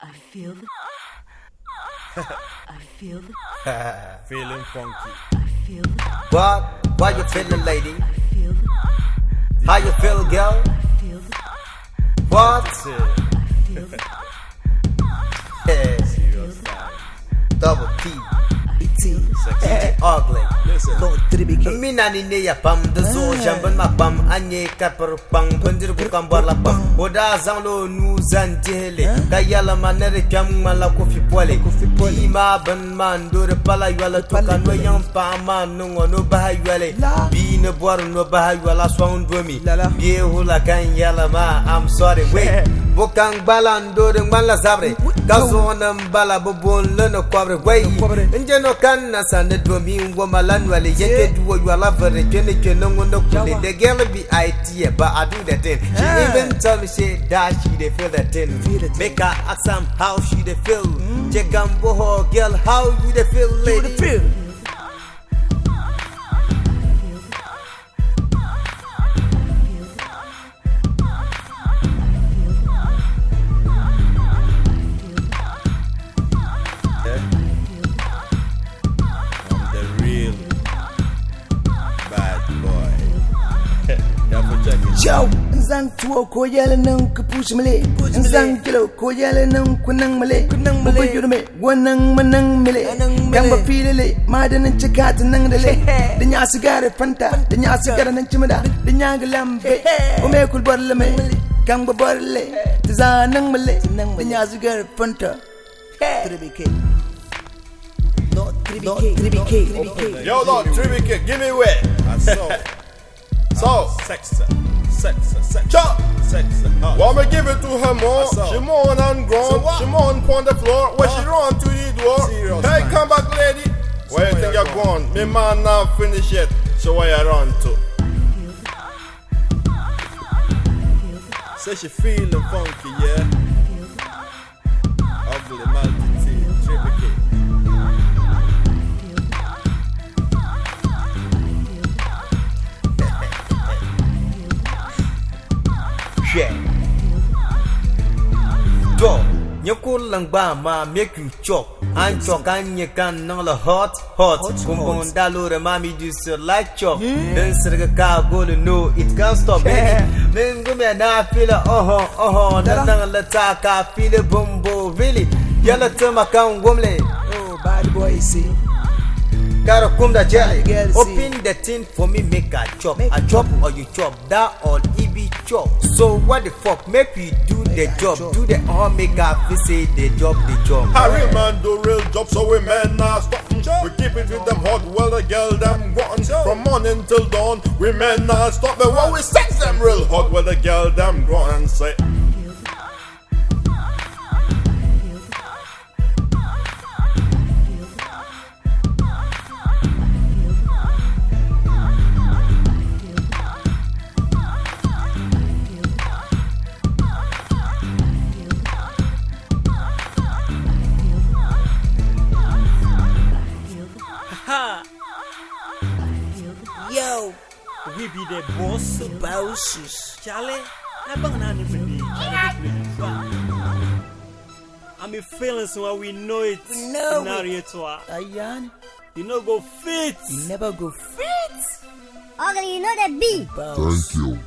feel the Feeling funky. What? Why you feeling, lady? How you feel, girl? What? Serious time. Double T. Ugly. Listen. Me nani ne ya pam de zo jamban ma pam anye kapar pang bandir ku kambar la pam oda zanglo nu zan jele kayala manere kam mala ko fi pole ma ban man do de pala yala to kan no yam pa man no no ba yale bi ne bor no ba yala sound do mi bi hula kan yala ma I'm sorry wait bokang balando de man la zabre gazo nam bala bo bon le no kwabre wait njeno kan na sande do mi wo malan wale yeke do you love her kene no ngondo kule the girl be IT but I do that thing she even tell me she that she dey feel that thing make her ask am how she dey feel check am go her girl how you dey feel lady Yo, Zang tuo ko yele nang kapush male. Zang kilo ko yele nang kunang male. Bubu yurume wanang manang male. Gamba pilele madan chikat nang dele. Dinya sigare fanta, dinya sigare nang chimada, dinya galambe. Ume kul borle me. Gamba borle. Tizanang male. Dinya sigare fanta. 3BK. No 3BK. Yo, no 3BK, give me way. So, sex. Chop! Want me give it to her more? She moan and groan. She moan on the floor. When she run to the door. Serious, hey, man. Come back, lady. Where you think you're going? Me man not finished yet. So where you run to? Say she feeling funky, yeah. Ugly multitude, 3BK. Yeah. Do nyoko langba ma make you chop and chop and you can know the hot kumbon dalore mami do so like chop then sirga ka go no it can't stop baby men go me na feel na la ta ka feel bombo really yalla tama kan gomle Oh, bad boy, see. Gotta come the jelly. Open the tin for me, make a chop. A chop or you chop that or EB chop. So what the fuck? Make we do the job. Do the all make a say the job. A real man do real job, so we men not stop. We keep it with them hot, well the girl them gone. From morning till dawn, we men not stop. But when we sex them real hot, well the girl them gone and say. Yo, we be the bosses. Charlie, I'm feeling so we know it. We know it. Ayan. You know go fit. You never go fit. Ugly, you know that B. Thank you.